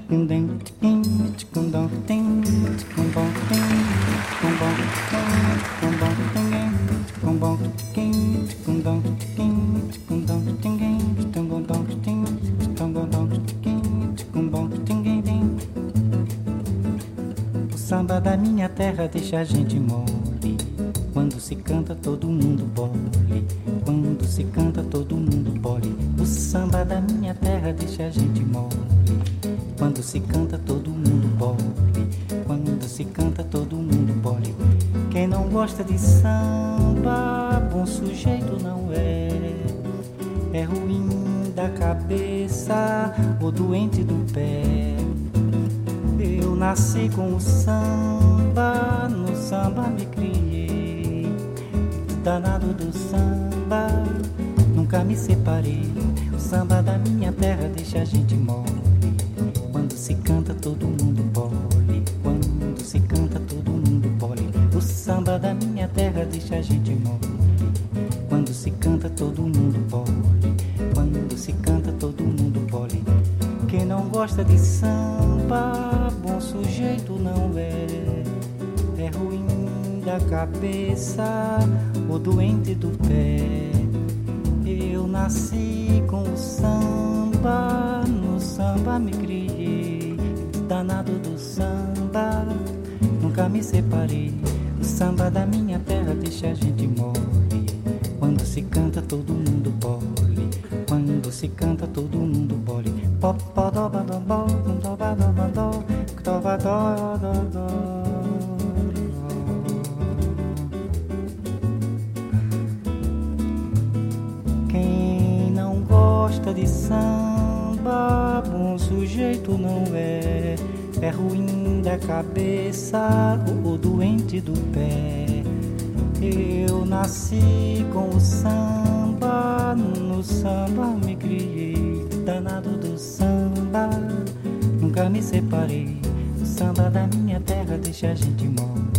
O samba da minha terra deixa a gente mole. Quando se canta todo mundo bole. Quando se canta todo mundo bole. O samba da minha terra deixa a gente mole. Quando se canta todo mundo bole. Quando se canta todo mundo bole. Quem não gosta de samba, bom sujeito não é. É ruim da cabeça ou doente do pé. Eu nasci com o samba, no samba me criei. Danado do samba, nunca me separei. O samba da minha terra deixa a gente mole. Quando se canta todo mundo bole. Quando se canta todo mundo bole. O samba da minha terra deixa a gente mole. Quando se canta todo mundo bole. Quando se canta todo mundo bole. Quem não gosta de samba, bom sujeito não é. É ruim da cabeça ou doente do pé. Eu nasci com o samba, no samba me criei. Danado do samba, nunca me separei. O samba da minha terra deixa a gente mole. Quando se canta todo mundo bole. Quando se canta todo mundo bole. Quem não gosta de samba, bom sujeito não é. É ruim da cabeça ou doente do pé. Eu nasci com o samba, no samba me criei. Danado do samba, nunca me separei. O samba da minha terra deixa a gente mole.